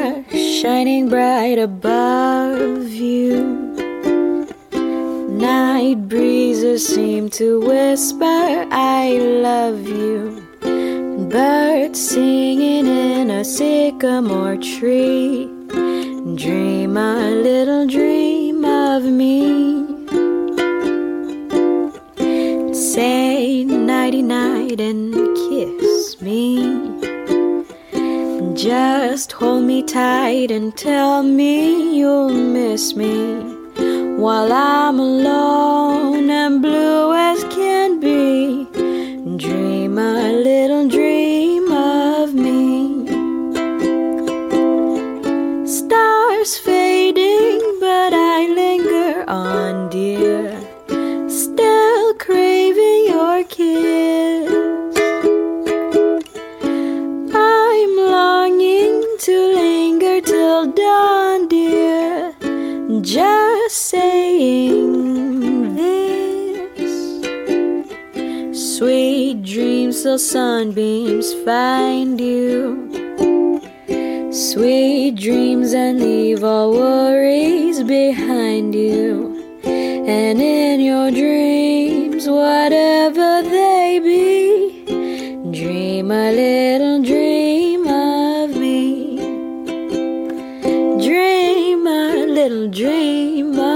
star shining bright above you. Night breezes seem to whisper, I love you. Birds singing in a sycamore tree. Dream a little dream of me. Say nighty-night and kiss me. Just hold me tight and tell me you'll miss me while I'm alone and blue as can be. Dream a little dream of me. Stars fading, but I linger on, dear, still craving your kiss. I'm longing to linger till dawn, dear, just saying this. Sweet dreams till sunbeams find you. Sweet dreams and leave all worries behind you. And in your dreams, whatever they be, dream a little dream of me. Dream a little dream of me.